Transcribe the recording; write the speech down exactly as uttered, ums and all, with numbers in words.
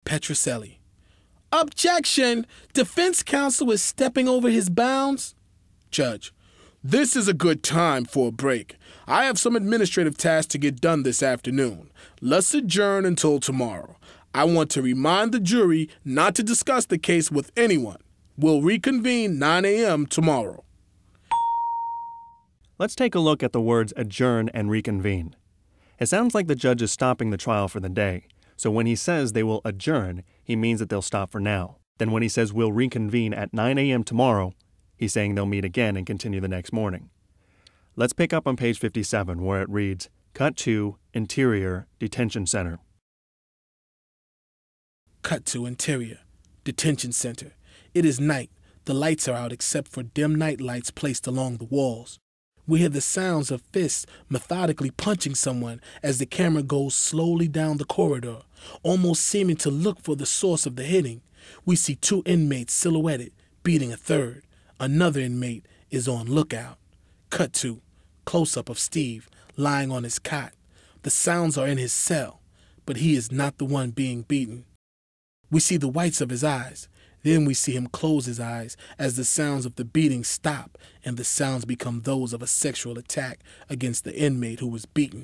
Petrocelli. Objection! Defense counsel is stepping over his bounds. Judge. This is a good time for a break. I have some administrative tasks to get done this afternoon. Let's adjourn until tomorrow. I want to remind the jury not to discuss the case with anyone. We'll reconvene nine a.m. tomorrow. Let's take a look at the words adjourn and reconvene. It sounds like the judge is stopping the trial for the day, so when he says they will adjourn, he means that they'll stop for now. Then when he says we'll reconvene at nine a.m. tomorrow, he's saying they'll meet again and continue the next morning. Let's pick up on page fifty-seven, where it reads, Cut to Interior Detention Center. Cut to Interior Detention Center. It is night. The lights are out except for dim night lights placed along the walls. We hear the sounds of fists methodically punching someone as the camera goes slowly down the corridor, almost seeming to look for the source of the hitting. We see two inmates silhouetted, beating a third. Another inmate is on lookout. Cut to close-up of Steve lying on his cot. The sounds are in his cell, but he is not the one being beaten. We see the whites of his eyes. Then we see him close his eyes as the sounds of the beating stop and the sounds become those of a sexual attack against the inmate who was beaten.